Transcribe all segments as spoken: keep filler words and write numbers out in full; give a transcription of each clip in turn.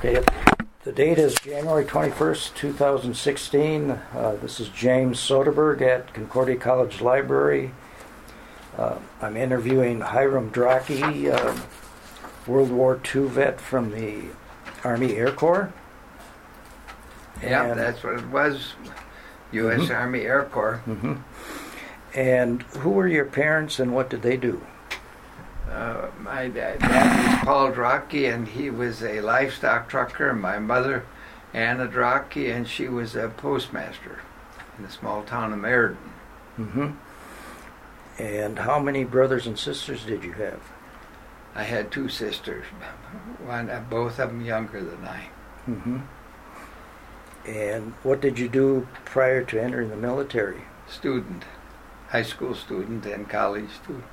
Okay, the date is January twenty-first, two thousand sixteen. Uh, this is James Soderberg at Concordia College Library. Uh, I'm interviewing Hiram Drake, uh, World War Two vet from the Army Air Corps. Yeah, And, that's what it was, U S Mm-hmm. Army Air Corps. Mm-hmm. And who were your parents and what did they do? Uh, my dad, dad was Paul Drake, and he was a livestock trucker. My mother, Anna Drake, and she was a postmaster in the small town of Meriden. Mm-hmm. And how many brothers and sisters did you have? I had two sisters, one, both of them younger than I. Mm-hmm. And what did you do prior to entering the military? Student, high school student and college student.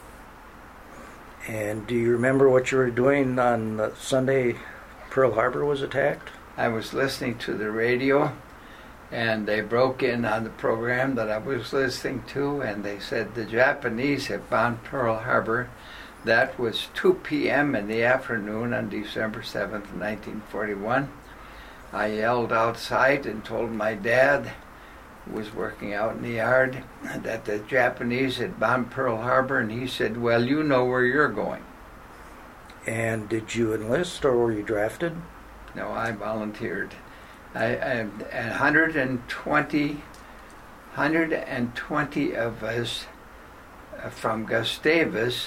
And do you remember what you were doing on the Sunday Pearl Harbor was attacked? I was listening to the radio, and they broke in on the program that I was listening to, and they said the Japanese had bombed Pearl Harbor. That was two p.m. in the afternoon on December seventh, nineteen forty-one. I yelled outside and told my dad, who was working out in the yard, that the Japanese had bombed Pearl Harbor, and he said, well, you know where you're going. And did you enlist or were you drafted? No, I volunteered. I, I one hundred twenty, one hundred twenty of us from Gustavus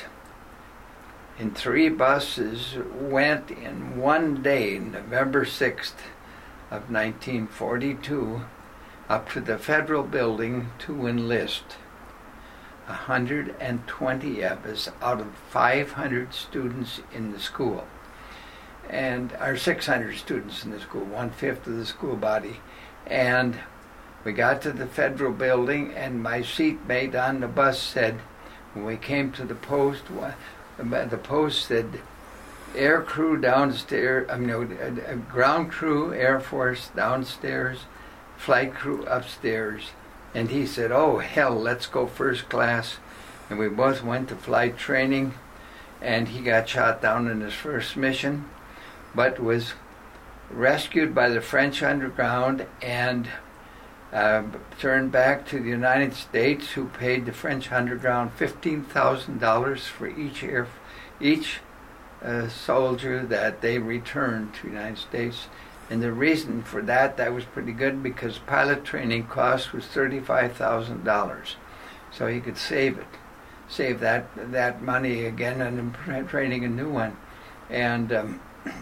in three buses went in one day, November sixth of nineteen forty-two, up to the federal building to enlist. one hundred twenty of us out of five hundred students in the school. And our six hundred students in the school, one-fifth of the school body. And we got to the federal building, and my seatmate on the bus said, when we came to the post, the post said, air crew downstairs, I mean, no, ground crew, Air Force downstairs, flight crew upstairs. And he said, oh, hell, let's go first class. And we both went to flight training, and he got shot down in his first mission, but was rescued by the French underground and uh, turned back to the United States, who paid the French underground fifteen thousand dollars for each air, each uh, soldier that they returned to the United States. And the reason for that, that was pretty good, because pilot training cost was thirty-five thousand dollars. So he could save it, save that that money again and training a new one. And um,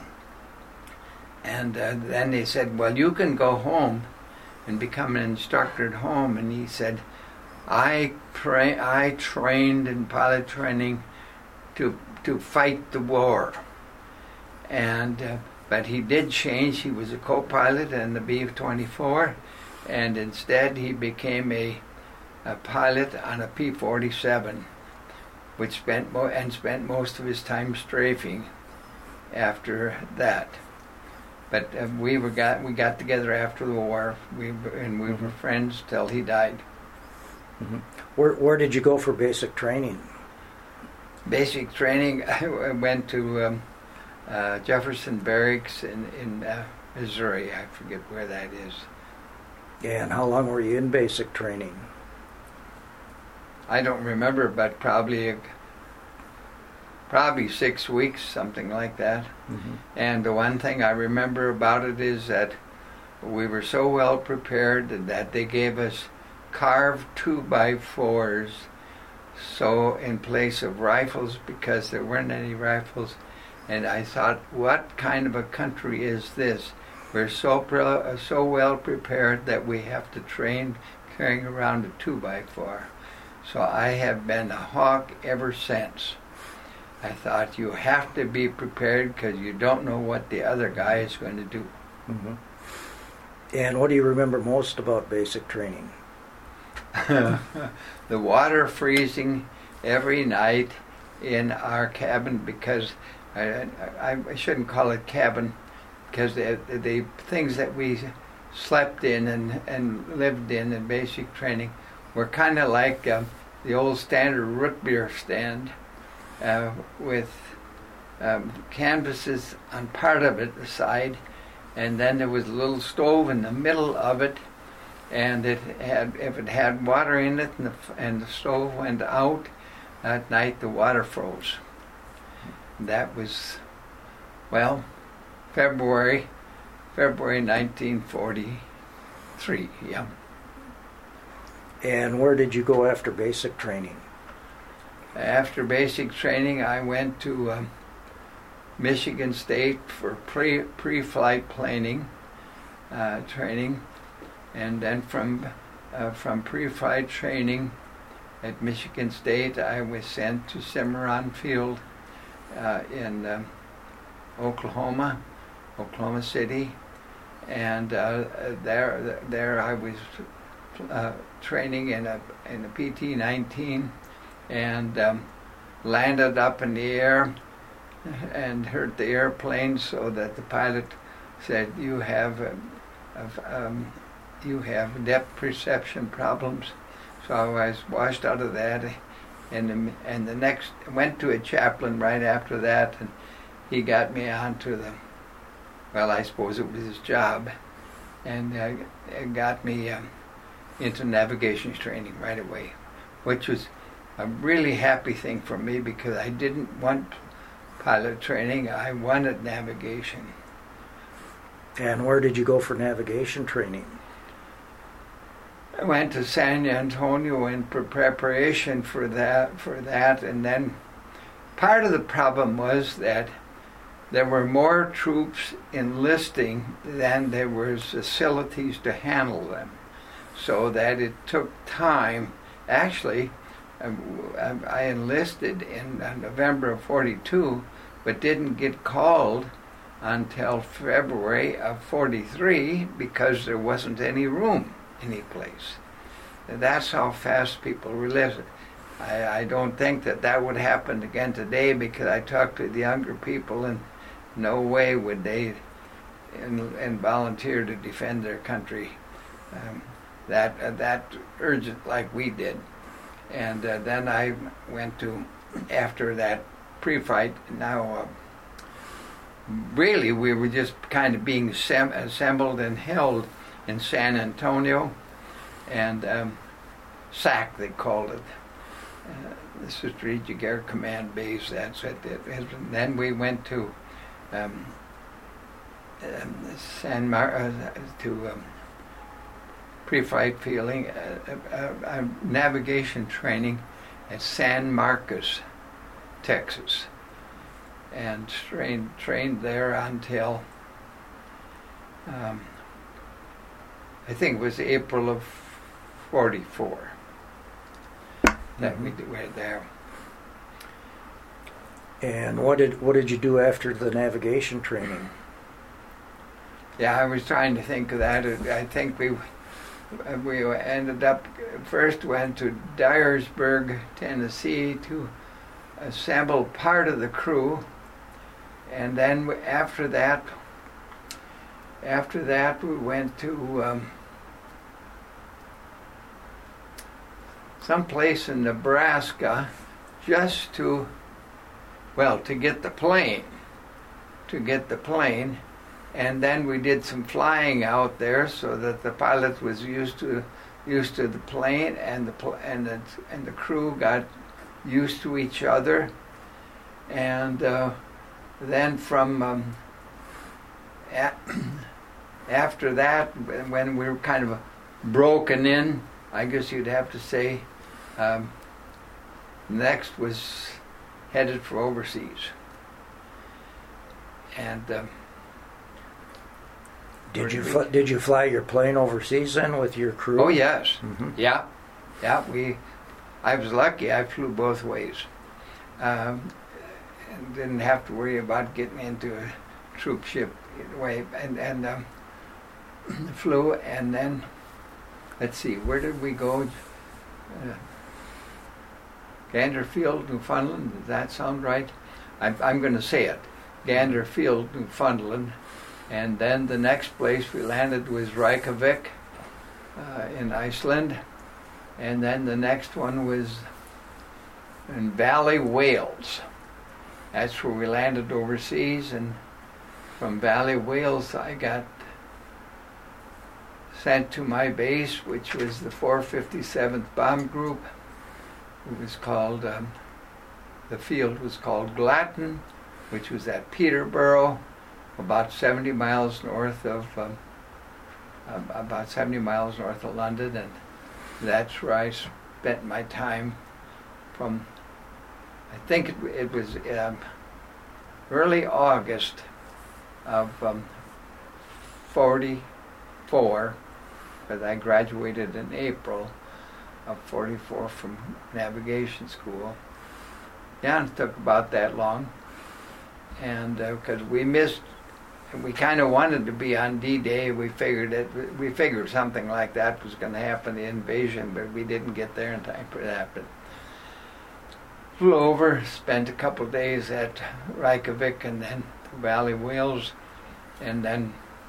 and uh, then they said, well, you can go home and become an instructor at home. And he said, I tra- I trained in pilot training to to fight the war. And uh, but he did change. He was a co-pilot in the B twenty-four, and instead he became a, a pilot on a P forty-seven, which spent mo- and spent most of his time strafing after that. But uh, we were got we got together after the war. We and we were friends till he died. Mm-hmm. Where where did you go for basic training? Basic training. I went to. Um, Uh, Jefferson Barracks in, in uh, Missouri. I forget where that is. Yeah, and how long were you in basic training? I don't remember, but probably probably six weeks, something like that. Mm-hmm. And the one thing I remember about it is that we were so well prepared that they gave us carved two by fours, so in place of rifles, because there weren't any rifles. And I thought, what kind of a country is this? We're so pre- so well prepared that we have to train carrying around a two by four. So I have been a hawk ever since. I thought, you have to be prepared because you don't know what the other guy is going to do. Mm-hmm. And what do you remember most about basic training? The water freezing every night in our cabin, because I, I, I shouldn't call it cabin, because the, the things that we slept in and, and lived in in basic training were kind of like uh, the old standard root beer stand uh, with um, canvases on part of it, the side, and then there was a little stove in the middle of it, and it had, if it had water in it and the, and the stove went out, at night the water froze. That was, well, February, February nineteen forty-three, yeah. And where did you go after basic training? After basic training, I went to um, Michigan State for pre, pre-flight planing uh, training, and then from uh, from pre-flight training at Michigan State, I was sent to Cimarron Field uh, in um, Oklahoma, Oklahoma City, and uh, there there I was uh, training in a in a P T nineteen, and um, landed up in the air and hurt the airplane, so that the pilot said, "You have a, a, um, you have depth perception problems." So I was washed out of that, and the, and the next went to a chaplain right after that, and he got me onto the, well, I suppose it was his job, and uh, it got me um, into navigation training right away, which was a really happy thing for me, because I didn't want pilot training, I wanted navigation. And where did you go for navigation training? I went to San Antonio in pre- preparation for that, for that, and then part of the problem was that there were more troops enlisting than there were facilities to handle them, so that it took time. Actually, I enlisted in November of forty-two, but didn't get called until February of forty-three, because there wasn't any room any place. That's how fast people realize it. I, I don't think that that would happen again today, because I talked to the younger people, and no way would they in, in volunteer to defend their country um, that uh, that urgent like we did. And uh, then I went to, after that pre-fight, now uh, really we were just kind of being sem- assembled and held in San Antonio, and um, S A C they called it, uh, the Strategic Air Command Base. That's what it is. And then we went to um, um, San Mar- uh, to um, pre-flight fielding, uh, uh, uh, navigation training at San Marcos, Texas, and trained trained there until. Um, I think it was April of forty-four that we were there. And what did what did you do after the navigation training? Yeah, I was trying to think of that. I think we we ended up, first went to Dyersburg, Tennessee, to assemble part of the crew, and then after that. After that, we went to um, some place in Nebraska, just to, well, to get the plane, to get the plane, and then we did some flying out there, so that the pilot was used to used to the plane, and the pl- and the and the crew got used to each other, and uh, then from um, at, after that, when we were kind of broken in, I guess you'd have to say, um, next was headed for overseas. And um, did you fl- did you fly your plane overseas then with your crew? Oh yes, mm-hmm. yeah, yeah. We, I was lucky. I flew both ways, um, and didn't have to worry about getting into a troop ship way. And and um, flew, and then let's see, where did we go? Uh, Ganderfield, Newfoundland. Does that sound right? I'm, I'm going to say it. Ganderfield, Newfoundland. And then the next place we landed was Reykjavik uh, in Iceland. And then the next one was in Valley, Wales. that's where we landed overseas, and from Valley, Wales, I got sent to my base, which was the four fifty-seventh Bomb Group. It was called, um, the field was called Glatton, which was at Peterborough, about seventy miles north of, um, about seventy miles north of London, and that's where I spent my time from, I think it, it was um, early August of um, forty-four, because I graduated in April of forty-four from navigation school. Yeah, it took about that long, and because uh, we missed, we kind of wanted to be on D-Day. We figured it. We figured something like that was going to happen, the invasion, but we didn't get there in time for that. But flew over, spent a couple of days at Reykjavik, and then Valley, Wales, and then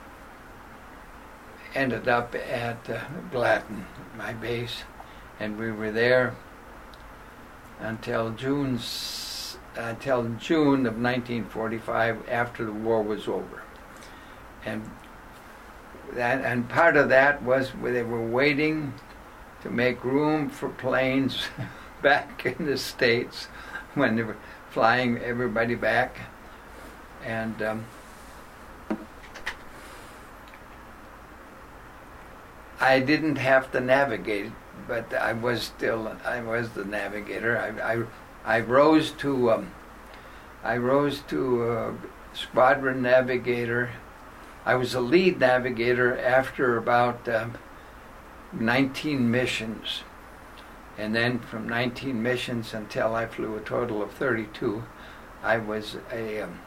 ended up at uh, Glatton, my base, and we were there until June until June of nineteen forty-five, after the war was over, and that and part of that was where they were waiting to make room for planes back in the States when they were flying everybody back. And um, I didn't have to navigate, but I was still I was the navigator. I I, I rose to um, I rose to uh, squadron navigator. I was a lead navigator after about um, nineteen missions, and then from nineteen missions until I flew a total of thirty-two, I was a um,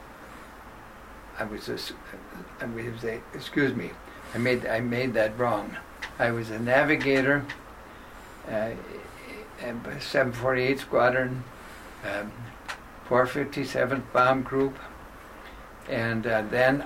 I was a, I was a excuse me. I made I made that wrong. I was a navigator, uh, seven forty-eight Squadron, um, four fifty-seventh Bomb Group, and uh, then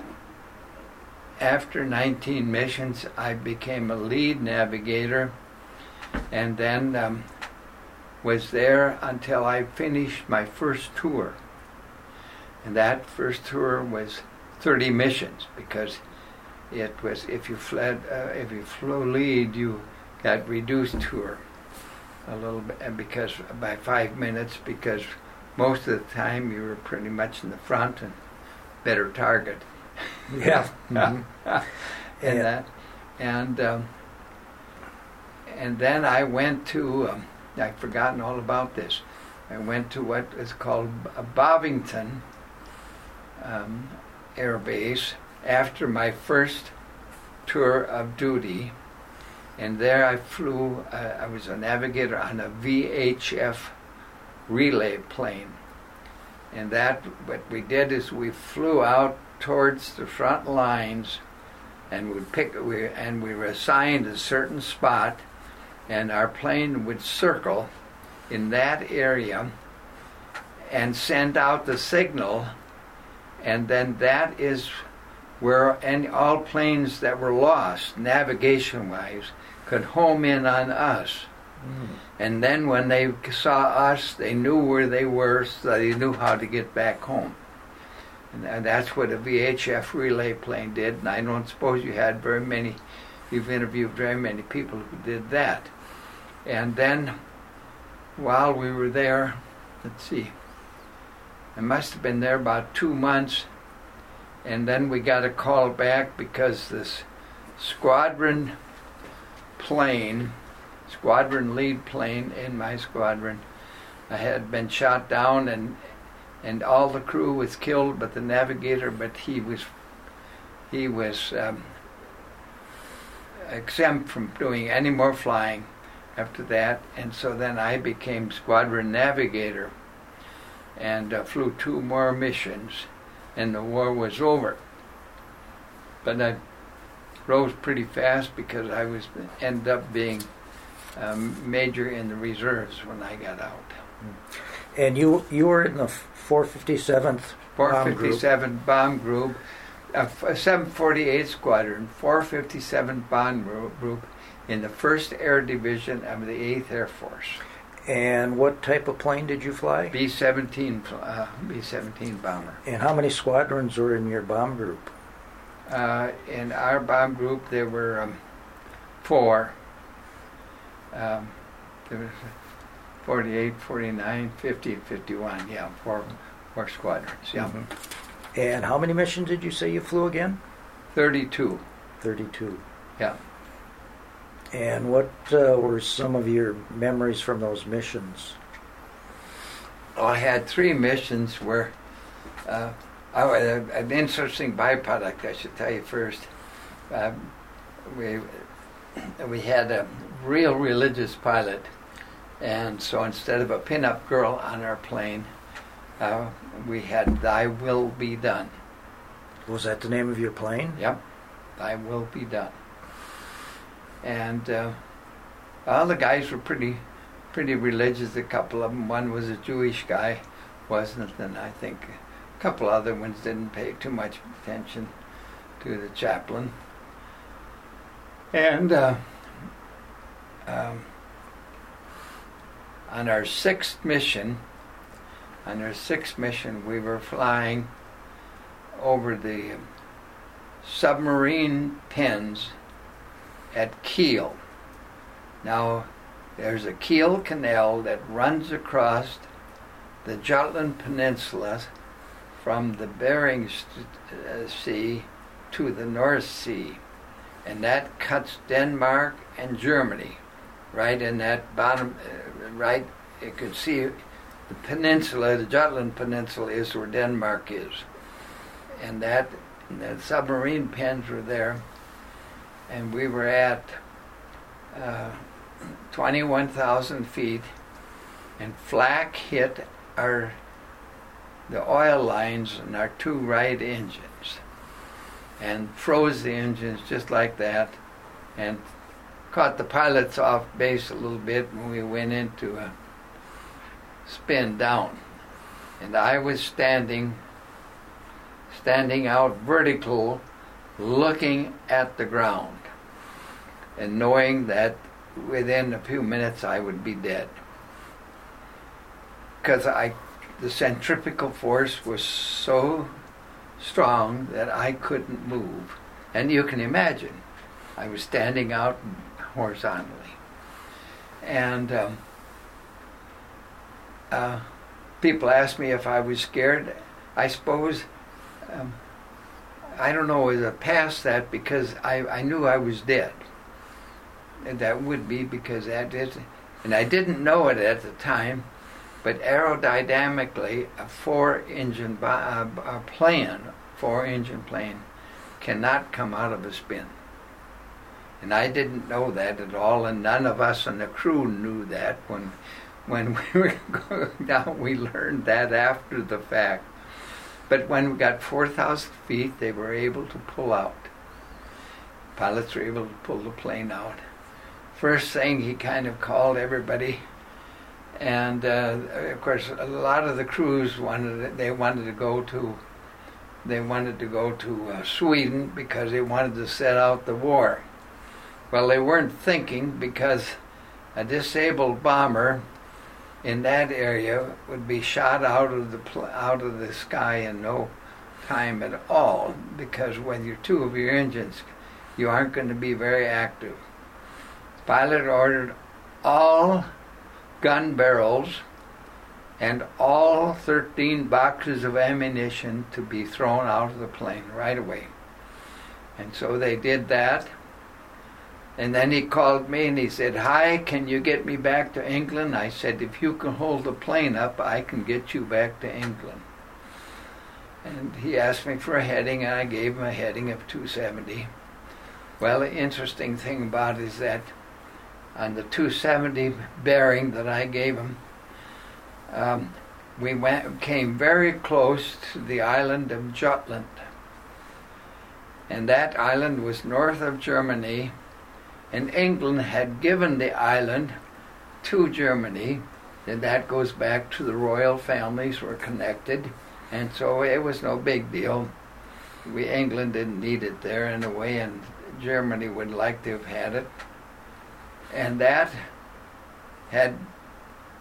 after nineteen missions, I became a lead navigator, and then um, was there until I finished my first tour. And that first tour was thirty missions, because it was, if you fled, uh, if you flew lead, you got reduced tour a little bit, and because by five minutes, because most of the time you were pretty much in the front and better target. Yeah. Mm-hmm. and yeah. that, and um, and then I went to, um, I've forgotten all about this. I went to what is called Bovington um, Air Base after my first tour of duty, and there I flew, uh, I was a navigator on a V H F relay plane. And that, what we did is we flew out towards the front lines, and we'd pick, we, and we were assigned a certain spot, and our plane would circle in that area and send out the signal, and then that is where any, all planes that were lost, navigation-wise, could home in on us. Mm. And then when they saw us, they knew where they were, so they knew how to get back home. And that's what a V H F relay plane did, and I don't suppose you had very many, you've interviewed very many people who did that. And then, while we were there, let's see, I must have been there about two months, and then we got a call back because this squadron plane, squadron lead plane in my squadron, I had been shot down, and and all the crew was killed but the navigator, but he was he was um, exempt from doing any more flying after that. And so then I became squadron navigator and uh, flew two more missions, and the war was over. But I rose pretty fast because I was ended up being um, major in the reserves when I got out. And you you were in the four fifty-seventh four fifty-seventh Bomb Group, uh, seven forty-eight Squadron, four fifty-seventh Bomb Group in the first Air Division of the eighth Air Force. And what type of plane did you fly? B seventeen, uh, B seventeen bomber. And how many squadrons were in your bomb group? Uh, in our bomb group, there were um, four. Um, there was forty-eight, forty-nine, fifty, and fifty-one. Yeah, four, four squadrons. Yeah. Mm-hmm. And how many missions did you say you flew again? thirty-two. thirty-two. Yeah. And what uh, were some of your memories from those missions? Well, I had three missions where uh, oh, an interesting byproduct, I should tell you first. Um, we we had a real religious pilot, and so instead of a pin-up girl on our plane, uh, we had "Thy Will Be Done." Was that the name of your plane? Yep, "Thy Will Be Done." And uh, all the guys were pretty, pretty religious. A couple of them. One was a Jewish guy, wasn't, and I think a couple other ones didn't pay too much attention to the chaplain. And uh, um, on our sixth mission, on our sixth mission, we were flying over the submarine pens at Kiel. Now, there's a Kiel Canal that runs across the Jutland Peninsula from the Bering Sea to the North Sea, and that cuts Denmark and Germany right in that bottom, uh, right, you could see the peninsula, the Jutland Peninsula is where Denmark is, and that, and the submarine pens were there. And we were at uh, twenty-one thousand feet, and flak hit our the oil lines in our two right engines, and froze the engines just like that, and caught the pilots off base a little bit when we went into a spin down. And I was standing, standing out vertical, looking at the ground and knowing that within a few minutes I would be dead, because I the centrifugal force was so strong that I couldn't move. And you can imagine, I was standing out horizontally, and um, uh, people asked me if I was scared. I suppose um, I don't know, is it past that, because I, I knew I was dead. And that would be because that is, and I didn't know it at the time, but aerodynamically, a four-engine uh, a plane, four-engine plane, cannot come out of a spin. And I didn't know that at all, and none of us in the crew knew that. When, when we were going down, we learned that after the fact. But when we got four thousand feet, they were able to pull out. Pilots were able to pull the plane out. First thing, he kind of called everybody, and uh, of course, a lot of the crews wanted they wanted to go to they wanted to go to uh, Sweden because they wanted to set out the war. Well, they weren't thinking, because a disabled bomber in that area would be shot out of the pl- out of the sky in no time at all, because when you're two of your engines, you aren't going to be very active. The pilot ordered all gun barrels and all thirteen boxes of ammunition to be thrown out of the plane right away. And so they did that. And then he called me and he said, "Hi, can you get me back to England?" I said, "If you can hold the plane up, I can get you back to England." And he asked me for a heading, and I gave him a heading of two seventy. Well, the interesting thing about it is that on the two seventy bearing that I gave him, um, we went came very close to the island of Jutland. And that island was north of Germany, and England had given the island to Germany, and that goes back to the royal families were connected, and so it was no big deal. We England didn't need it there in a way, and Germany would like to have had it. And that had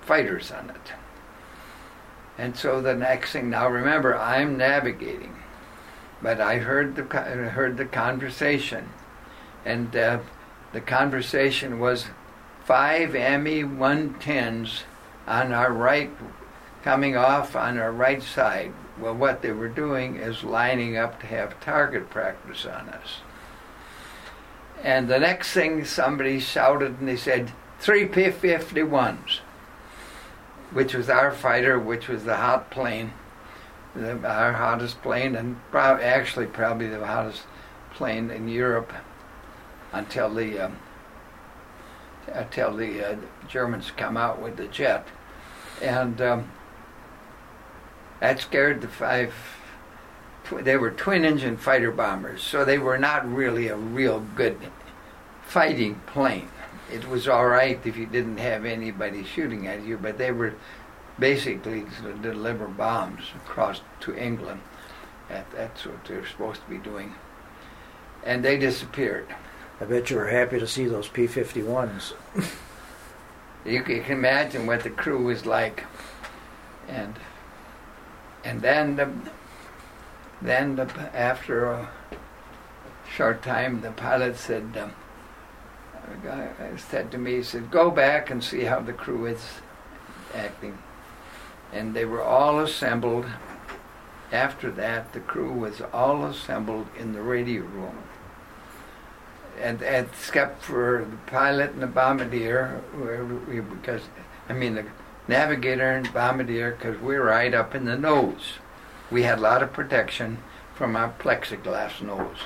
fighters on it. And so the next thing, now remember, I'm navigating, but I heard the heard the conversation, and uh, the conversation was five M E one tens on our right, coming off on our right side. Well, what they were doing is lining up to have target practice on us. And the next thing, somebody shouted and they said, three P fifty-ones, which was our fighter, which was the hot plane, the, our hottest plane, and pro- actually probably the hottest plane in Europe until the um, until the uh, Germans come out with the jet. And um, that scared the five. Tw- they were twin-engine fighter bombers, so they were not really a real good fighting plane. It was all right if you didn't have anybody shooting at you, but they were basically to deliver bombs across to England. That, that's what they were supposed to be doing. And they disappeared. I bet you were happy to see those P fifty-ones. You can imagine what the crew was like. And and then the, then the, after a short time, the pilot said, um, a guy said to me, he said, go back and see how the crew is acting. And they were all assembled. After that, the crew was all assembled in the radio room. And, and except for the pilot and the bombardier, where we, because, I mean, the navigator and bombardier, because we were right up in the nose. We had a lot of protection from our plexiglass nose.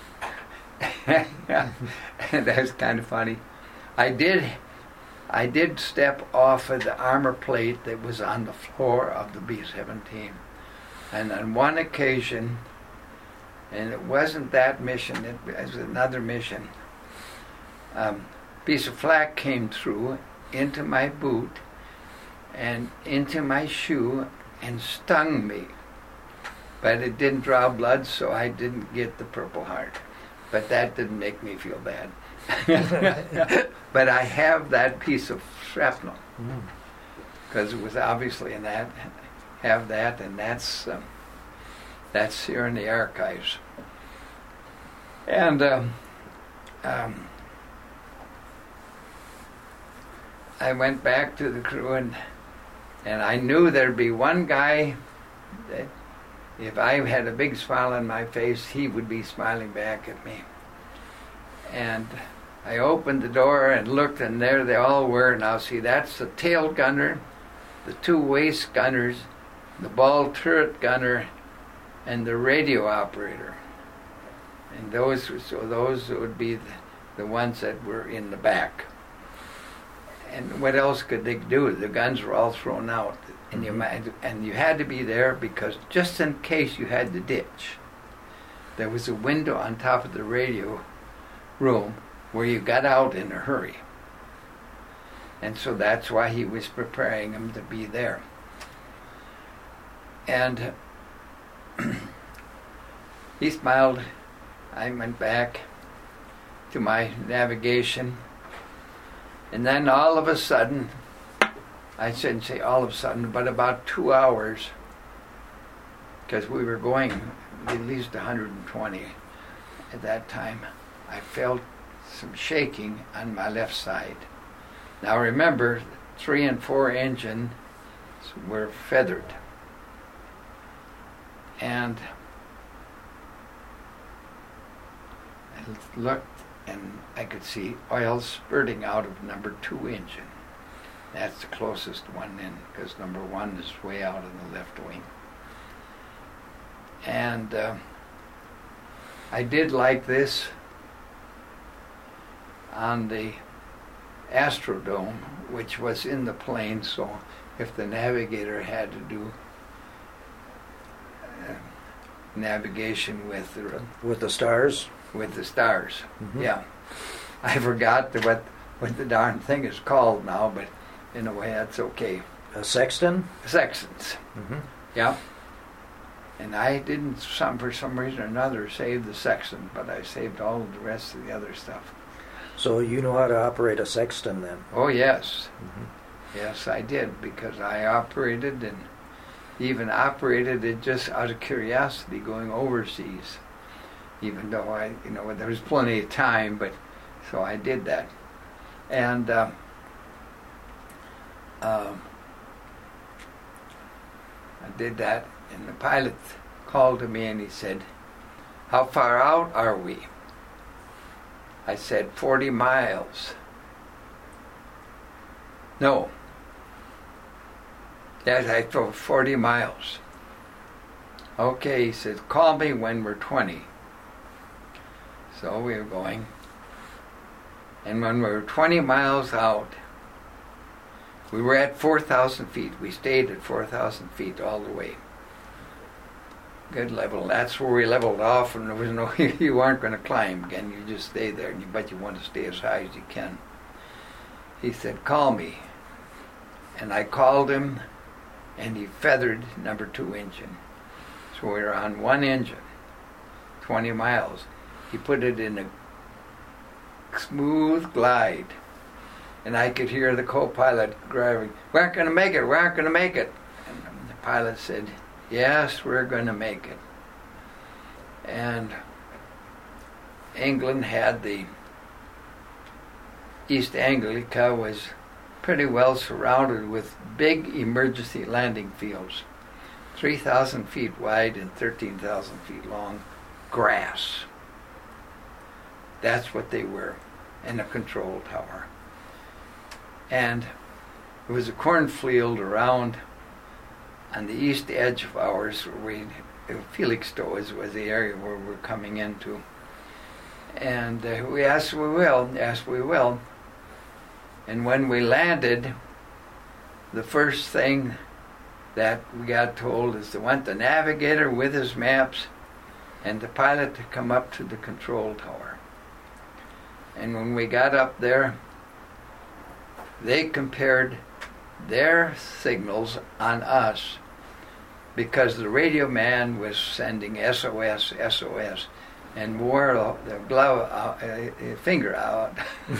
And that was kind of funny. I did, I did step off of the armor plate that was on the floor of the B seventeen. And on one occasion, and it wasn't that mission, it was another mission, um, a piece of flak came through into my boot and into my shoe and stung me. But it didn't draw blood, so I didn't get the Purple Heart. But that didn't make me feel bad. But I have that piece of shrapnel, because it was obviously in that, have that, and that's um, that's here in the archives. And um, um, I went back to the crew, and and I knew there'd be one guy that if I had a big smile on my face, he would be smiling back at me. And I opened the door and looked, and there they all were. Now see, that's the tail gunner, the two waist gunners, the ball turret gunner, and the radio operator. And those, so those would be the, the ones that were in the back. And what else could they do? The guns were all thrown out, and you and you had to be there because just in case you had to ditch, there was a window on top of the radio room where you got out in a hurry. And so that's why he was preparing them to be there. And he smiled. I went back to my navigation. And then all of a sudden, I shouldn't say all of a sudden, but about two hours, because we were going at least one hundred twenty at that time, I felt some shaking on my left side. Now remember, three and four engines were feathered. And I looked, and I could see oil spurting out of number two engine. That's the closest one in, because number one is way out in the left wing. And uh, I did like this on the Astrodome, which was in the plane, so if the navigator had to do uh, navigation with the with the stars, with the stars, mm-hmm. yeah. I forgot the, what what the darn thing is called now, but in a way that's okay. A sextant? Sextants, mm-hmm. yeah. And I didn't, some for some reason or another, save the sextant, but I saved all of the rest of the other stuff. So you know how to operate a sextant then? Oh yes. Mm-hmm. Yes, I did, because I operated and even operated it just out of curiosity going overseas. Even though I, you know, there was plenty of time, but so I did that. And uh, uh, I did that, and the pilot called to me and he said, "How far out are we?" I said, forty miles. No. Yes, I thought forty miles. Okay, he said, "Call me when we're twenty. So we were going. And when we were twenty miles out, we were at four thousand feet. We stayed at four thousand feet all the way. Good level. That's where we leveled off, and there was no, you weren't going to climb again. You just stay there, but you want to stay as high as you can. He said, "Call me." And I called him, and he feathered number two engine. So we were on one engine, twenty miles. He put it in a smooth glide, and I could hear the co-pilot driving, "We aren't going to make it, we aren't going to make it." And the pilot said, "Yes, we're going to make it." And England had the East Anglica was pretty well surrounded with big emergency landing fields, three thousand feet wide and thirteen thousand feet long, grass. That's what they were, and a control tower. And there was a cornfield around on the east edge of ours, where we, Felixstowe was the area where we were coming into. And uh, we asked, "We will," yes, we will. And when we landed, the first thing that we got told is to want the navigator with his maps and the pilot to come up to the control tower. And when we got up there, they compared their signals on us, because the radio man was sending S O S, S O S, and wore the glove out, uh, finger out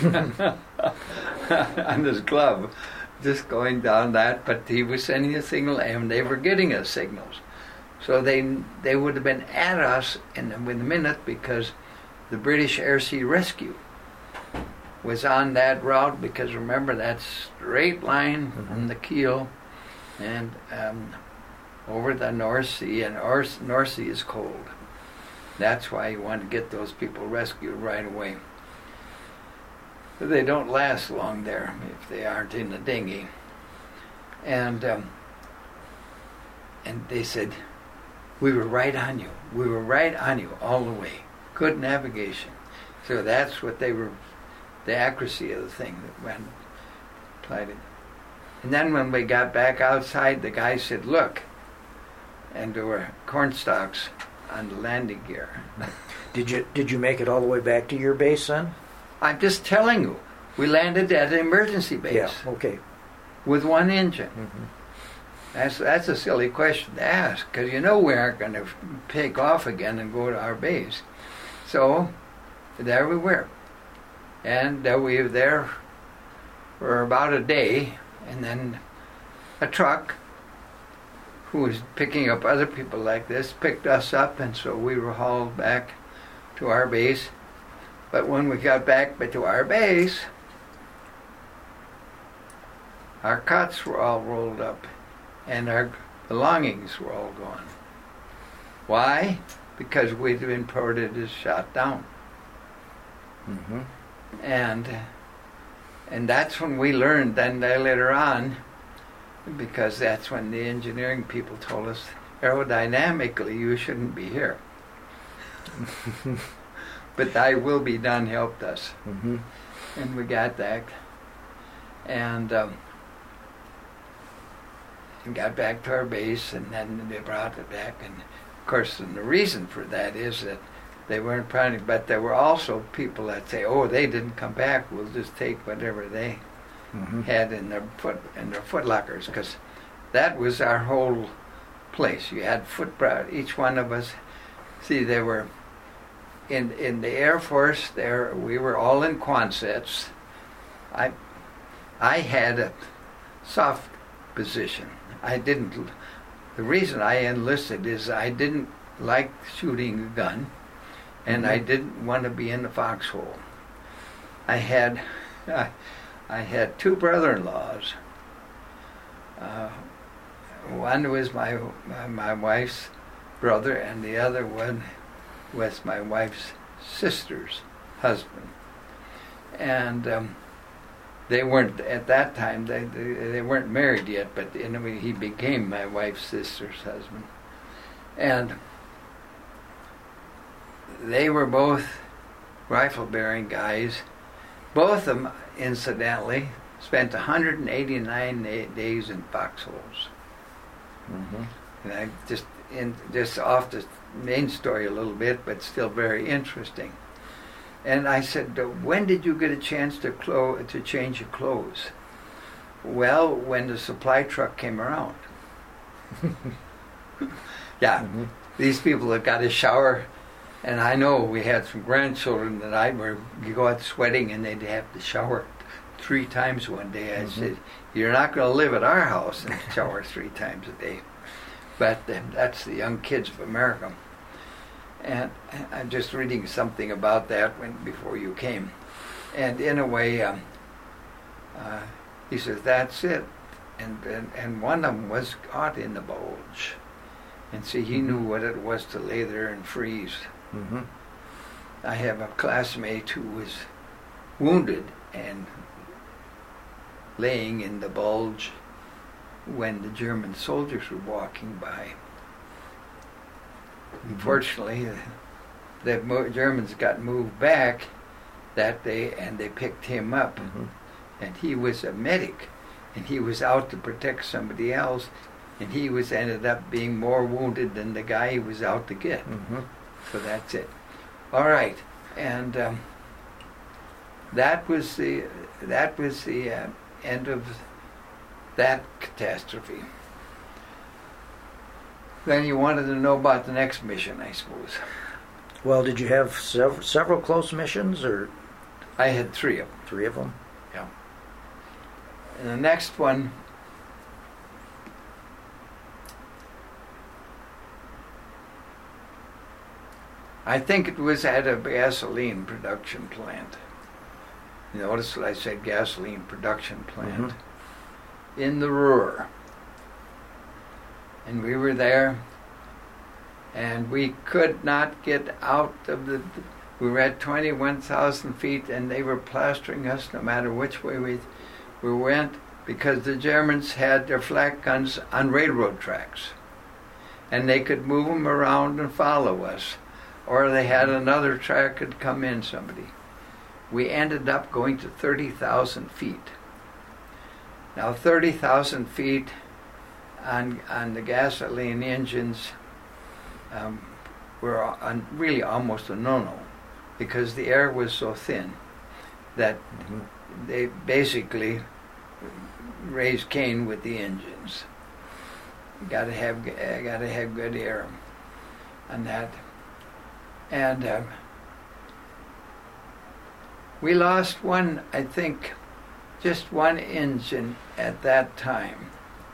on his glove, just going down that. But he was sending a signal, and they were getting us signals. So they they would have been at us in a minute, because the British Air Sea Rescue was on that route, because remember, that straight line mm-hmm. from the Kiel and um, over the North Sea, and North, North Sea is cold. That's why you want to get those people rescued right away. But they don't last long there if they aren't in the dinghy. And um, and they said, "We were right on you. We were right on you all the way. Good navigation." So that's what they were, the accuracy of the thing that went applied it. And then when we got back outside, the guy said, "Look," and there were corn stalks on the landing gear. Did you did you make it all the way back to your base then? I'm just telling you, we landed at an emergency base. Yeah, okay. With one engine. Mm-hmm. That's that's a silly question to ask, because you know we aren't going to take off again and go to our base. So there we were. And uh, we were there for about a day, and then a truck who was picking up other people like this picked us up, and so we were hauled back to our base. But when we got back to our base, our cots were all rolled up, and our belongings were all gone. Why? Because we'd been reported as shot down. Mm-hmm. And and that's when we learned then later on, because that's when the engineering people told us, aerodynamically you shouldn't be here. But "Thy will be done" helped us. Mm-hmm. And we got that. And, um, and got back to our base, and then they brought it back. And of course, and the reason for that is that they weren't planning, but there were also people that say, "Oh, they didn't come back, we'll just take whatever they mm-hmm. had in their foot in their foot lockers," because that was our whole place. You had foot, each one of us. See, they were in in the Air Force. There, we were all in Quonsets. I I had a soft position. I didn't. The reason I enlisted is I didn't like shooting a gun, and mm-hmm. I didn't want to be in the foxhole. I had, uh, I had two brother-in-laws. Uh, one was my my wife's brother, and the other one was my wife's sister's husband. And um, they weren't at that time. They, they they weren't married yet, but anyway, he became my wife's sister's husband, and they were both rifle-bearing guys. Both of them, incidentally, spent one hundred eighty-nine days in foxholes. Mm-hmm. And I just in just off the main story a little bit, but still very interesting. And I said, when did you get a chance to clo- to change your clothes? Well, when the supply truck came around. Yeah, mm-hmm. These people that got a shower, and I know we had some grandchildren that I were, you go out sweating and they'd have to shower three times one day. I mm-hmm. said, you're not going to live at our house and shower three times a day. But uh, that's the young kids of America. And I'm just reading something about that when before you came. And in a way, um, uh, he says, that's it. And, and and one of them was caught in the bulge. And see, he knew what it was to lay there and freeze. Mm-hmm. I have a classmate who was wounded and laying in the bulge when the German soldiers were walking by. Unfortunately, the mo- Germans got moved back that day, and they picked him up. Mm-hmm. And he was a medic, and he was out to protect somebody else, and he was ended up being more wounded than the guy he was out to get. Mm-hmm. So that's it. All right, and um, that was the that was the uh, end of that catastrophe. Then you wanted to know about the next mission, I suppose. Well, did you have sev- several close missions, or? I had three of them. Three of them? Yeah. And the next one, I think it was at a gasoline production plant. You notice that I said gasoline production plant. Mm-hmm. In the Ruhr. And we were there, and we could not get out of the, we were at twenty-one thousand feet, and they were plastering us no matter which way we, we went, because the Germans had their flak guns on railroad tracks, and they could move them around and follow us, or they had another track could come in somebody. We ended up going to thirty thousand feet. Now thirty thousand feet on on the gasoline engines um, were on, really almost a no-no, because the air was so thin that mm-hmm. they basically raised Cain with the engines. Got to have got to have good air on that, and uh, we lost one, I think, just one engine at that time.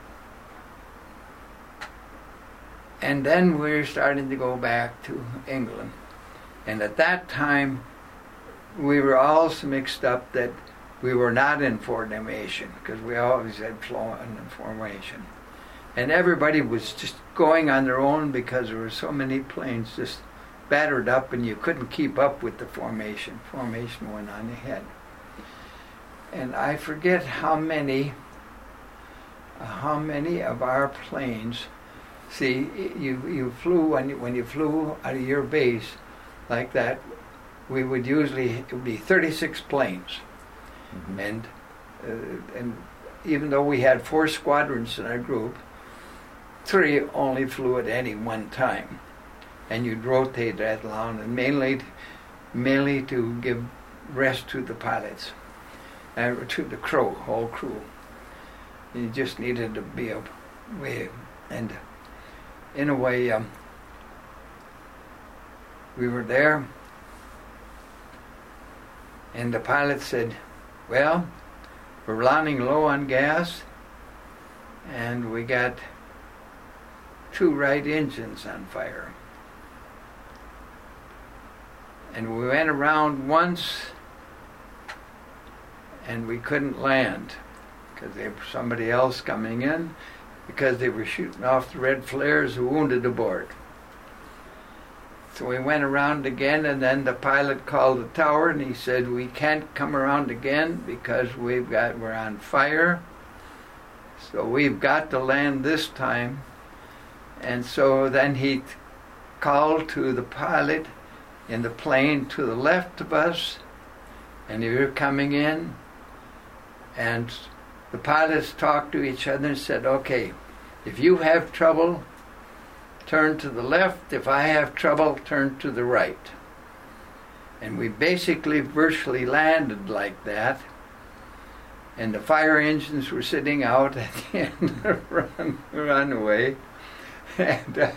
And then we were starting to go back to England. And at that time, we were also mixed up that we were not in formation, because we always had flown in formation. And everybody was just going on their own because there were so many planes just battered up and you couldn't keep up with the formation. Formation went on ahead. And I forget how many, how many of our planes. See, you you flew when you, when you flew out of your base like that, we would usually, it would be thirty-six planes. Mm-hmm. And uh, and even though we had four squadrons in our group, three only flew at any one time. And you'd rotate that along, and mainly, mainly to give rest to the pilots, uh, to the crew, whole crew. You just needed to be a way, and in a way, um, we were there, and the pilot said, well, we're running low on gas, and we got two right engines on fire. And we went around once, and we couldn't land because there was somebody else coming in, because they were shooting off the red flares wounded aboard. So we went around again, and then the pilot called the tower, and he said, we can't come around again because we've got we're on fire. So we've got to land this time. And so then he called to the pilot in the plane to the left of us, and they were coming in, and the pilots talked to each other and said, okay, if you have trouble, turn to the left. If I have trouble, turn to the right. And we basically virtually landed like that. And the fire engines were sitting out at the end of the run, runway. And uh,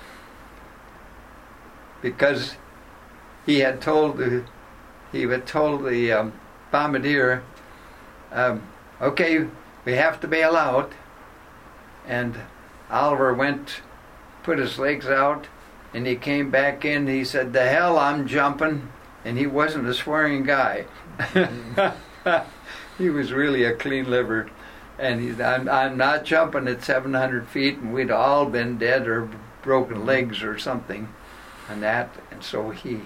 because he had told the, he had told the um, bombardier, um, okay, we have to bail out. And Oliver went, put his legs out, and he came back in. He said, the hell, I'm jumping. And he wasn't a swearing guy. He was really a clean liver. And he, I'm, I'm not jumping at seven hundred feet, and we'd all been dead or broken legs or something and that. And so he,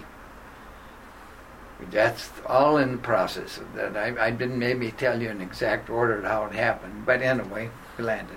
that's all in the process of that. I, I didn't maybe tell you in exact order how it happened, but anyway, we landed.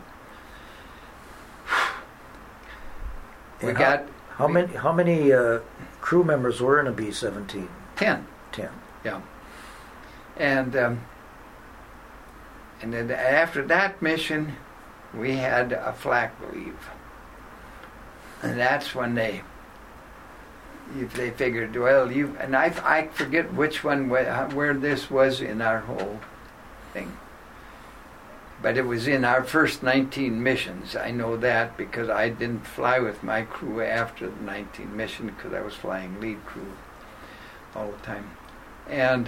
We And got how, how many how many uh, crew members were in a B seventeen? ten. Ten. Yeah. And um, and then after that mission, we had a flak leave, and that's when they if they figured, well, you and I I forget which one where this was in our whole thing. But it was in our first nineteen missions. I know that because I didn't fly with my crew after the nineteen mission because I was flying lead crew all the time. And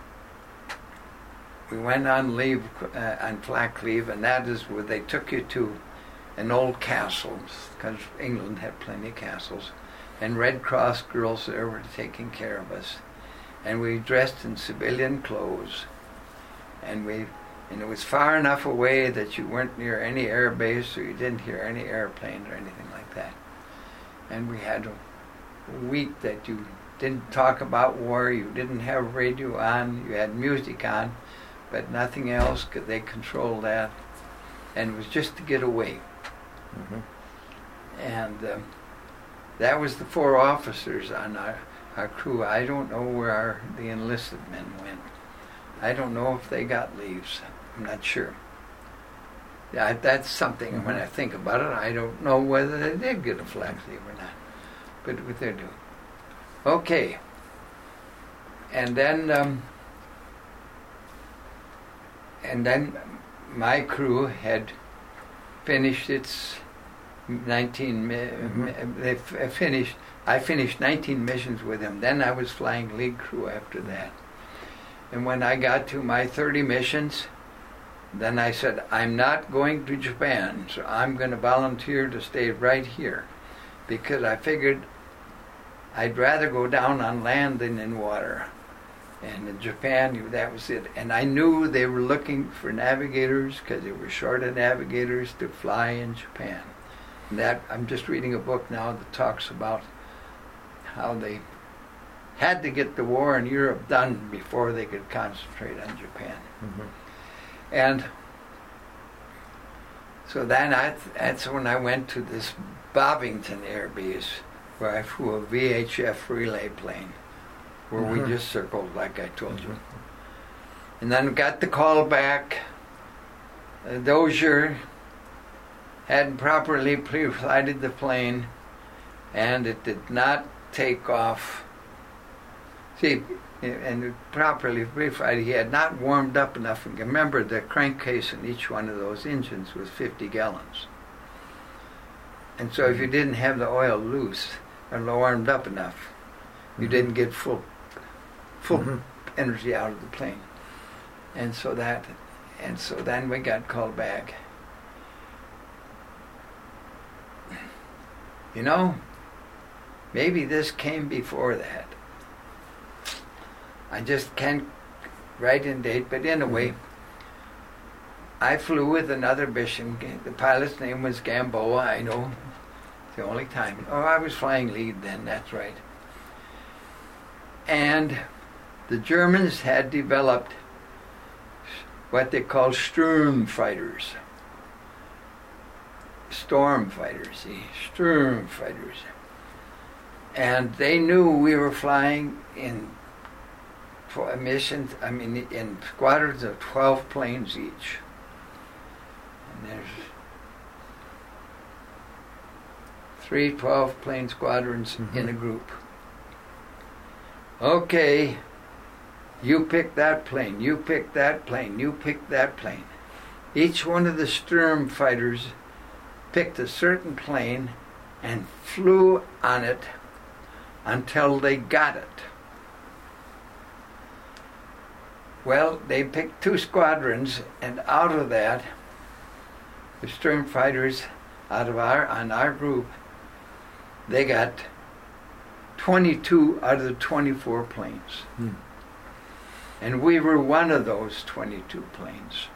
we went on leave, uh, on flak leave, and that is where they took you to an old castle, because England had plenty of castles, and Red Cross girls there were taking care of us. And we dressed in civilian clothes, and we And it was far enough away that you weren't near any air base, or you didn't hear any airplane or anything like that. And we had a week that you didn't talk about war, you didn't have radio on, you had music on, but nothing else, because they controlled that. And it was just to get away. Mm-hmm. And um, that was the four officers on our, our crew. I don't know where our, the enlisted men went. I don't know if they got leaves. I'm not sure. Yeah, that's something, mm-hmm. when I think about it, I don't know whether they did get a flag leave or not. But what they're doing. Okay. And then, um, and then my crew had finished its nineteen, mm-hmm. they f- finished, I finished nineteen missions with them. Then I was flying lead crew after that. And when I got to my thirty missions, then I said, I'm not going to Japan, so I'm going to volunteer to stay right here. Because I figured I'd rather go down on land than in water. And in Japan, that was it. And I knew they were looking for navigators, because they were short of navigators to fly in Japan. And that, I'm just reading a book now that talks about how they had to get the war in Europe done before they could concentrate on Japan. Mm-hmm. And so then I, that's when I went to this Bovington Air Base, where I flew a V H F relay plane, where mm-hmm. we just circled like I told mm-hmm. you. And then got the call back. Uh, Dozier hadn't properly pre-flighted the plane, and it did not take off. See, and properly pre-flighted, he had not warmed up enough. And remember, the crankcase in each one of those engines was fifty gallons. And so if you didn't have the oil loose or warmed up enough, you mm-hmm. didn't get full full mm-hmm. energy out of the plane. And so that, and so then we got called back. you know, maybe this came before that. I just can't write in date, but anyway, I flew with another mission. The pilot's name was Gamboa, I know. The only time. Oh, I was flying lead then, that's right. And the Germans had developed what they call Sturm fighters. Storm fighters, see, Sturm fighters. And they knew we were flying in missions, I mean, in squadrons of twelve planes each. And there's three twelve plane squadrons mm-hmm. in a group. Okay, you pick that plane, you pick that plane, you pick that plane. Each one of the Sturm fighters picked a certain plane and flew on it until they got it. Well, they picked two squadrons, and out of that, the Sturm fighters, out of our on our group, they got twenty-two out of the twenty-four planes. Hmm. And we were one of those twenty-two planes.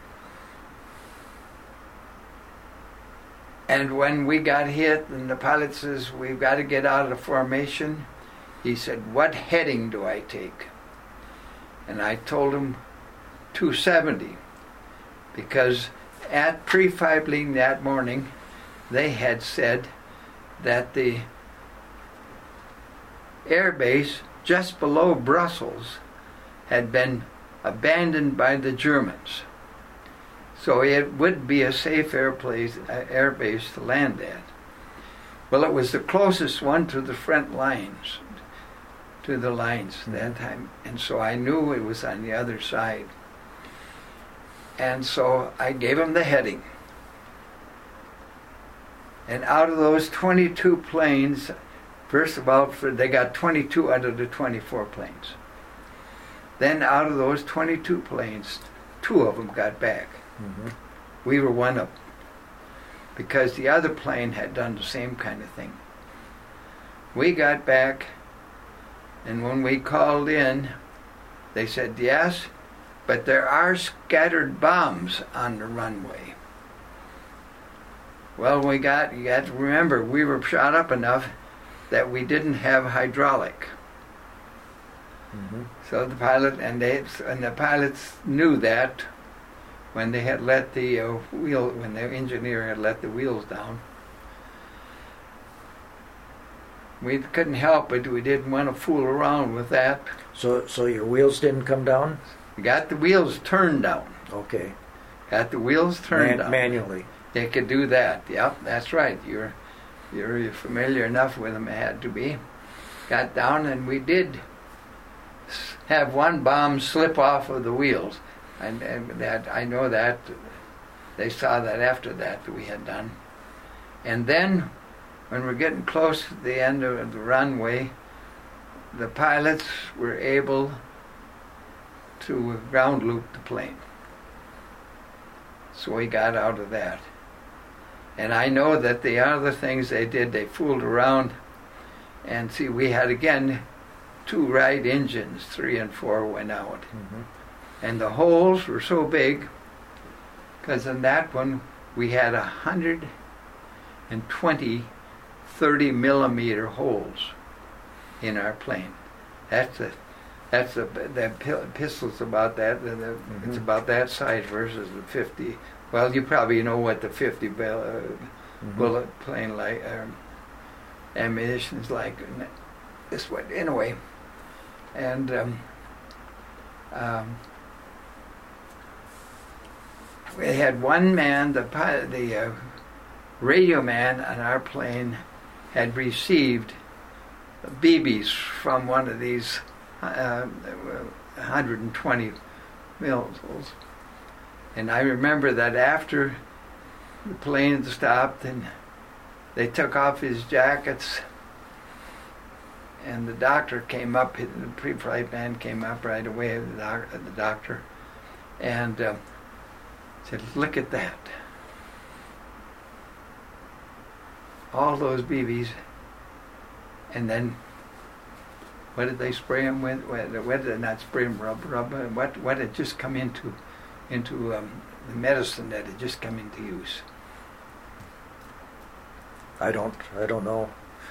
And when we got hit, and the pilot says, we've got to get out of the formation, he said, what heading do I take? And I told him two seventy, because at prefibling that morning, they had said that the air base just below Brussels had been abandoned by the Germans. So it would be a safe air, place, uh, air base to land at. Well, it was the closest one to the front lines, to the lines mm-hmm. that time. And so I knew it was on the other side. And so I gave him the heading. And out of those twenty-two planes, first of all, for, they got twenty-two out of the twenty-four planes. Then out of those twenty-two planes, two of them got back. Mm-hmm. We were one of them, because the other plane had done the same kind of thing. We got back, and when we called in, they said, yes, but there are scattered bombs on the runway. Well, we got, you got to remember, we were shot up enough that we didn't have hydraulic. Mm-hmm. So the pilot, and they, and the pilots knew that when they had let the uh, wheel, when the engineer had let the wheels down. We couldn't help it. We didn't want to fool around with that. So, so your wheels didn't come down? We got the wheels turned down. Okay. Got the wheels turned Man- down. Manually. They could do that. Yep, that's right. You're, you're familiar enough with them. It had to be. Got down, and we did have one bomb slip off of the wheels. And, and that I know that they saw that after that that we had done. And then when we're getting close to the end of the runway, the pilots were able to ground loop the plane. So we got out of that. And I know that the other things they did, they fooled around. And see, we had again two right engines, three and four went out. Mm-hmm. And the holes were so big, because in that one we had a hundred and twenty thirty millimeter holes in our plane. That's a, that's a, that pistol's about that. The, the, mm-hmm. It's about that size versus the fifty. Well, you probably know what the fifty uh, mm-hmm. bullet plane like um, ammunition's like. This way, anyway, and. Um, um, We had one man, the pilot, the uh, radio man on our plane had received B Bs from one of these uh, one hundred twenty missiles. And I remember that after the plane stopped and they took off his jackets, and the doctor came up, the pre-flight man came up right away, the, doc, the doctor, and uh, said, look at that. all those B Bs, and then what did they spray them with? What, what did they not spray them? Rub, rub. What what had just come into into um, the medicine that had just come into use? I don't. I don't know.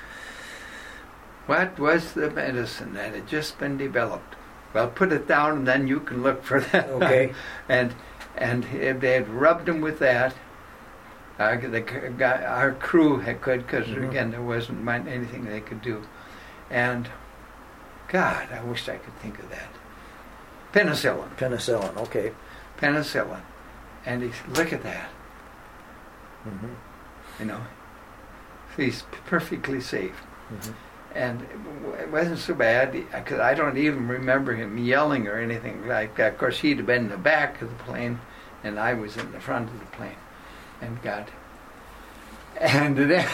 What was the medicine that had just been developed? Well, put it down, and then you can look for that. Okay. and and if they had rubbed them with that, uh, the guy, our crew had could, because mm-hmm. again there wasn't anything they could do, and God, I wish I could think of that. Penicillin. Penicillin. Okay. Penicillin, and he said, look at that. Mm-hmm. You know, he's perfectly safe. Mm-hmm. And it wasn't so bad, because I don't even remember him yelling or anything like that. Of course, he'd have been in the back of the plane, and I was in the front of the plane. And God. And then,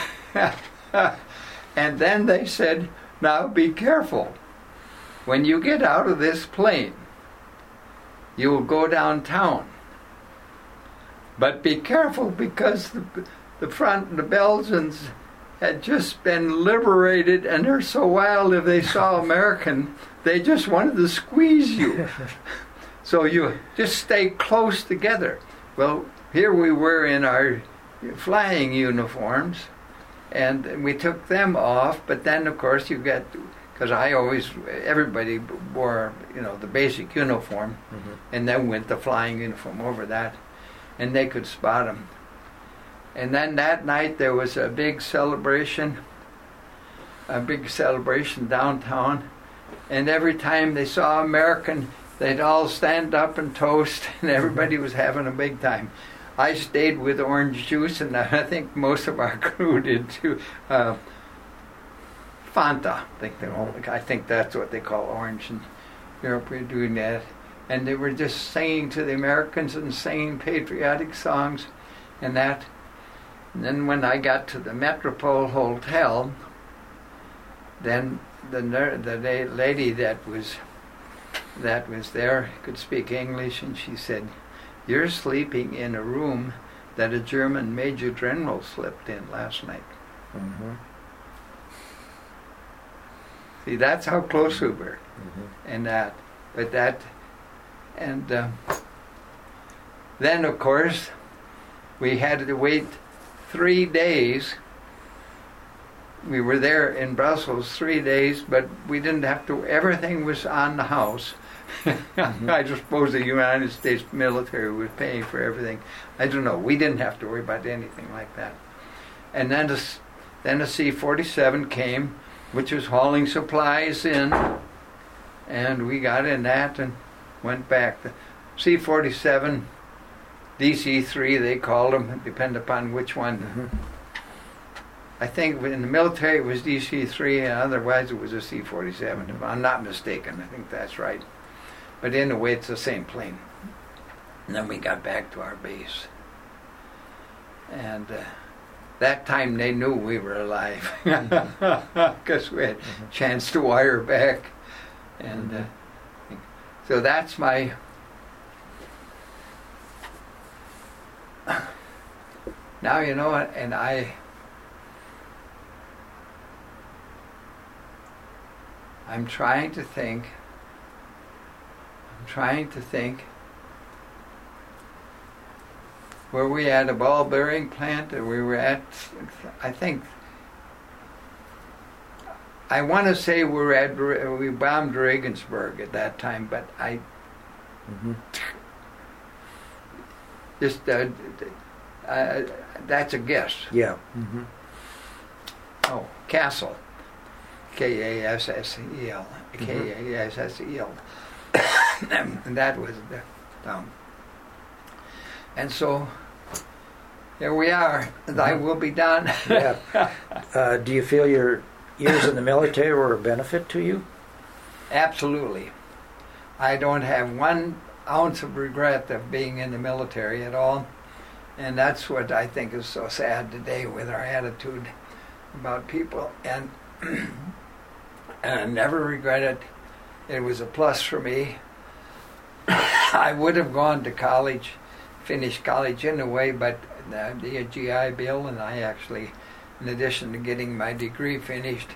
and then they said, now be careful. When you get out of this plane, you will go downtown. But be careful, because the, the front, the Belgians had just been liberated, and they're so wild. If they saw American, they just wanted to squeeze you. So you just stay close together. Well, here we were in our flying uniforms, and we took them off. But then, of course, you got, because I always, everybody wore, you know, the basic uniform, mm-hmm. and then went the flying uniform over that, and they could spot them. And then that night there was a big celebration, a big celebration downtown. And every time they saw American, they'd all stand up and toast, and everybody was having a big time. I stayed with orange juice, and I think most of our crew did too. Uh, Fanta, I think they all, I think that's what they call orange in Europe. We're doing that, and they were just singing to the Americans and singing patriotic songs, and that. And then when I got to the Metropole Hotel, then the the lady that was that was there could speak English, and she said, "You're sleeping in a room that a German Major General slept in last night." Mm-hmm. See, that's how close we were, mm-hmm. and that, but that, and uh, then of course we had to wait three days. We were there in Brussels three days, but we didn't have to. Everything was on the house. Mm-hmm. I suppose the United States military was paying for everything. I don't know. We didn't have to worry about anything like that. And then the, then the C forty-seven came, which was hauling supplies in, and we got in that and went back. The C forty-seven, D C three, they called them, depend upon which one. Mm-hmm. I think in the military it was D C three, and otherwise it was a C forty-seven. If I'm not mistaken, I think that's right. But in a way, it's the same plane. And then we got back to our base. And uh, that time they knew we were alive, because we had a mm-hmm. chance to wire back. And uh, so that's my... Now, you know what, and I... I'm trying to think... I'm trying to think... Were we at a ball bearing plant, or we were at... I think... I want to say we were at... We bombed Regensburg at that time, but I... Mm-hmm. Just... Uh, Uh, that's a guess. Yeah. Mm-hmm. Oh, Kassel. K A S S E L. K A S S E L. And that was the town. And so, here we are. Thy will be done. Yeah. Uh, do you feel your years in the military were a benefit to you? Absolutely. I don't have one ounce of regret of being in the military at all. And that's what I think is so sad today with our attitude about people. And, and I never regret it. It was a plus for me. I would have gone to college, finished college in a way, but the, the G I Bill, and I actually in addition to getting my degree finished,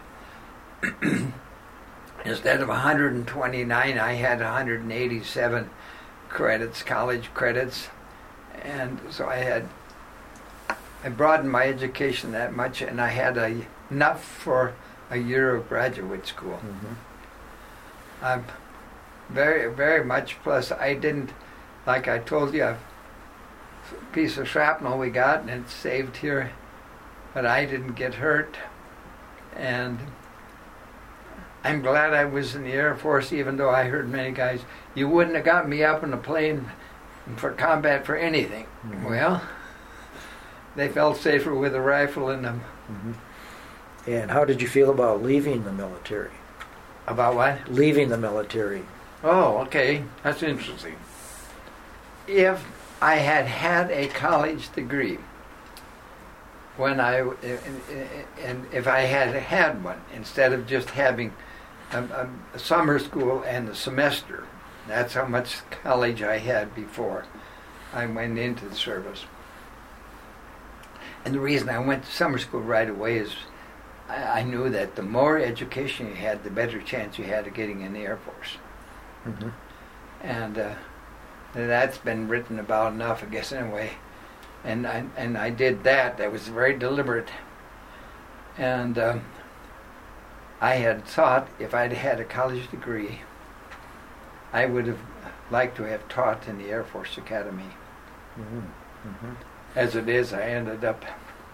instead of one hundred twenty-nine, I had one hundred eighty-seven credits, college credits, and so I had I broadened my education that much, and I had a, enough for a year of graduate school. Mm-hmm. I'm very, very much. Plus, I didn't, like I told you, a piece of shrapnel we got, and it's saved here, but I didn't get hurt, and I'm glad I was in the Air Force, even though I heard many guys, you wouldn't have got me up in a plane for combat for anything. Mm-hmm. Well, they felt safer with a rifle in them. Mm-hmm. And how did you feel about leaving the military? About what? Leaving the military. Oh, okay. That's interesting. If I had had a college degree, when I, and if I had had one, instead of just having a, a summer school and a semester, that's how much college I had before I went into the service. And the reason I went to summer school right away is I, I knew that the more education you had, the better chance you had of getting in the Air Force. Mm-hmm. And uh, that's been written about enough, I guess, anyway. And I, and I did that. That was very deliberate. And um, I had thought if I'd had a college degree, I would have liked to have taught in the Air Force Academy. Mm-hmm. Mm-hmm. As it is, I ended up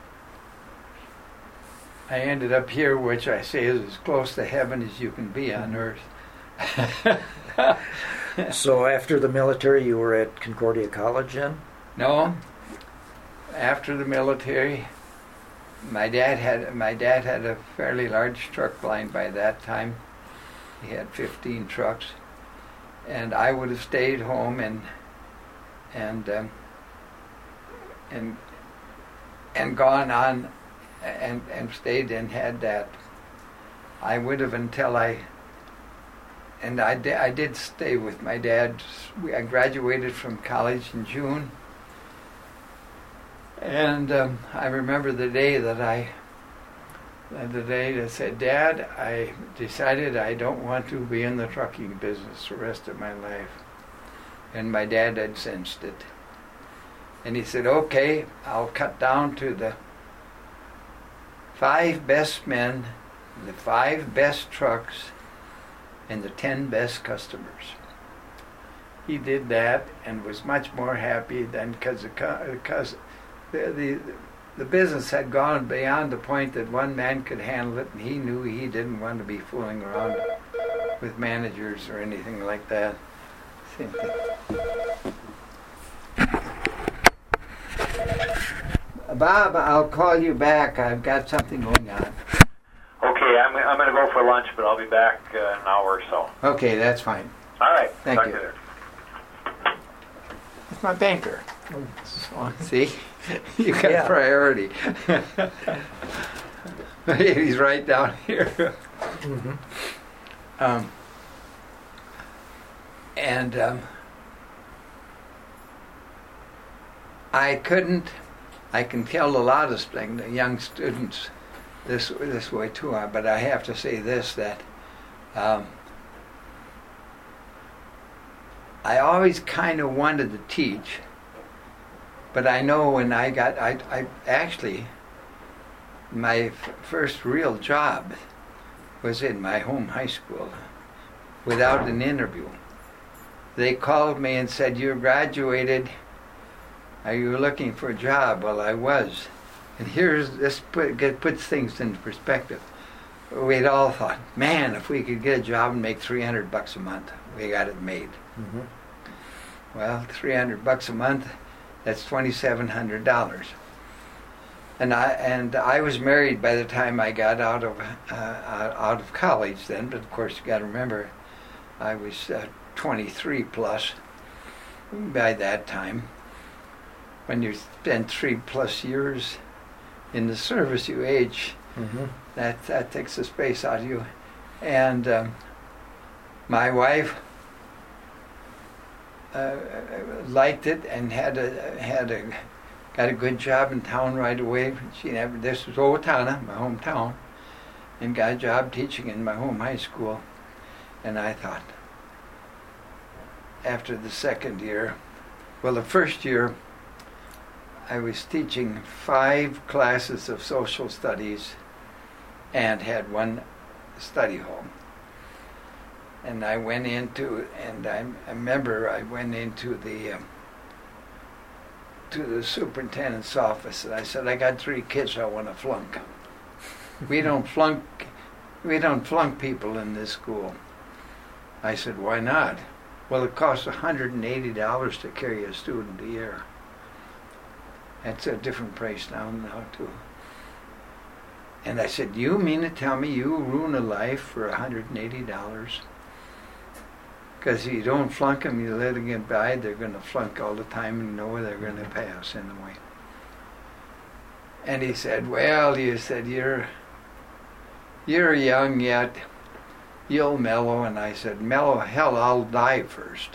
I ended up here, which I say is as close to heaven as you can be on earth. So after the military, you were at Concordia College then? No. After the military, my dad had my dad had a fairly large truck line by that time. He had fifteen trucks, and I would have stayed home and and um, and and gone on and and stayed and had that. I would have until I and I did, I did stay with my dad. I graduated from college in June, and um, I remember the day that I the day that said, Dad, I decided I don't want to be in the trucking business the rest of my life. And my dad had sensed it. And he said, okay, I'll cut down to the five best men, the five best trucks, and the ten best customers. He did that and was much more happy than because because the, the the business had gone beyond the point that one man could handle it, and he knew he didn't want to be fooling around with managers or anything like that. Same thing. Bob, I'll call you back. I've got something going on. Okay, I'm, I'm going to go for lunch, but I'll be back uh, an hour or so. Okay, that's fine. All right. Thank Talk you. to there. It's my banker. Oh, see? You got Yeah. priority. He's right down here. Mm-hmm. Um, and um, I couldn't, I can tell a lot of things, the young students this this way too, uh, but I have to say this, that um, I always kind of wanted to teach, but I know when I got, I, I actually, my f- first real job was in my home high school without an interview. They called me and said, you graduated, are you looking for a job? Well, I was. And here's, this put, get, puts things into perspective. We'd all thought, man, if we could get a job and make three hundred bucks a month, we got it made. Mm-hmm. Well, three hundred bucks a month, that's twenty-seven hundred dollars. And I and I was married by the time I got out of uh, out of college then, but of course you got to remember, I was uh, twenty-three plus by that time. When you spend three plus years in the service, you age. Mm-hmm. That that takes the space out of you. And um, my wife uh, liked it and had a had a got a good job in town right away. She never. This was Owatonna, my hometown, and got a job teaching in my home high school. And I thought, after the second year, well, the first year, I was teaching five classes of social studies and had one study hall. And I went into, and I, I remember I went into the um, to the superintendent's office, and I said, I got three kids I want to flunk. We don't flunk, we don't flunk people in this school. I said, why not? Well, it costs one hundred eighty dollars to carry a student a year. That's a different price now, now too. And I said, you mean to tell me you ruin a life for one hundred eighty dollars? Because if you don't flunk them, you let them get by, they're going to flunk all the time and know they're going to pass anyway. And he said, well, you said, you're, you're young yet, you'll mellow. And I said, mellow, hell, I'll die first.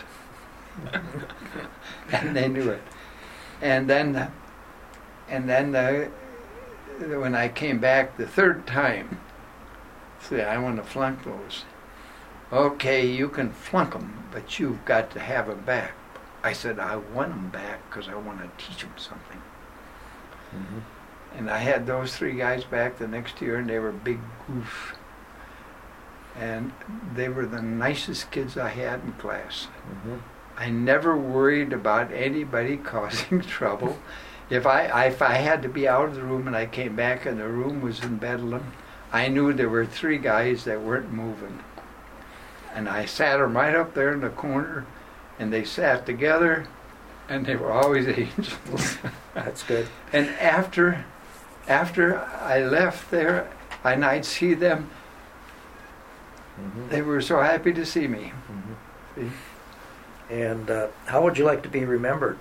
And they knew it. And then, and then the, when I came back the third time, say, I want to flunk those. Okay, you can flunk them, but you've got to have them back. I said, I want them back because I want to teach them something. Mm-hmm. And I had those three guys back the next year, and they were big goofs. And they were the nicest kids I had in class. Mm-hmm. I never worried about anybody causing trouble. If I, I if I had to be out of the room and I came back and the room was in bedlam, I knew there were three guys that weren't moving. And I sat them right up there in the corner, and they sat together, and they were always angels. That's good. And after, after I left there, and I'd see them, mm-hmm. they were so happy to see me. Mm-hmm. See? And uh, how would you like to be remembered?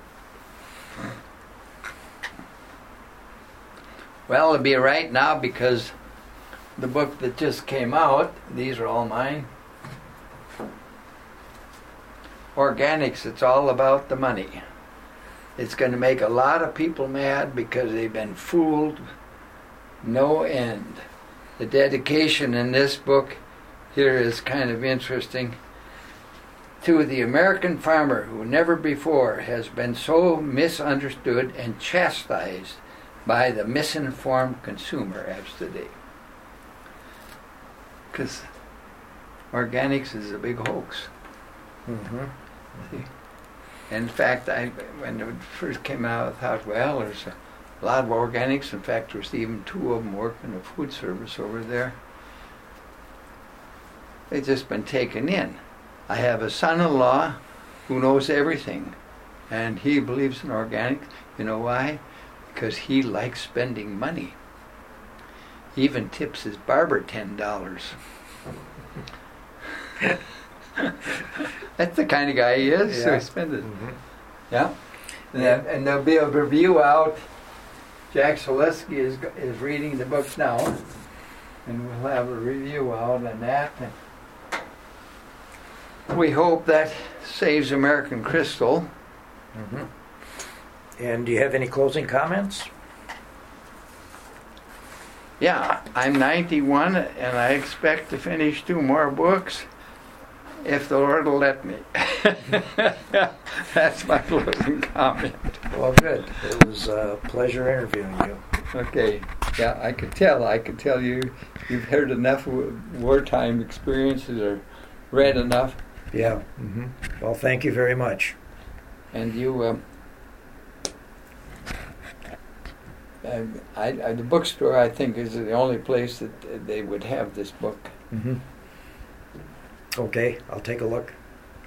Well, it'll be right now because the book that just came out, these are all mine. Organics, it's all about the money. It's going to make a lot of people mad because they've been fooled no end. The dedication in this book here is kind of interesting. To the American farmer who never before has been so misunderstood and chastised by the misinformed consumer as today. Because organics is a big hoax. Mm-hmm. See? In fact, I, when it first came out, I thought, well, there's a lot of organics. In fact, there's even two of them working in the food service over there. They've just been taken in. I have a son-in-law who knows everything, and he believes in organic. You know why? Because he likes spending money. He even tips his barber ten dollars. That's the kind of guy he is, yeah. So he spends it. Mm-hmm. Yeah. And, then, and there'll be a review out. Jack Zaleski is is reading the book now, and we'll have a review out on that. And we hope that saves American Crystal. Mm-hmm. And do you have any closing comments? Yeah, I'm ninety-one, and I expect to finish two more books. If the Lord will let me. That's my closing comment. Well, good. It was a pleasure interviewing you. Okay. Yeah, I could tell. I could tell you you've heard enough wartime experiences or read enough. Yeah. Mm-hmm. Well, thank you very much. And you, um, I, I, the bookstore, I think, is the only place that they would have this book. Mm-hmm. Okay, I'll take a look.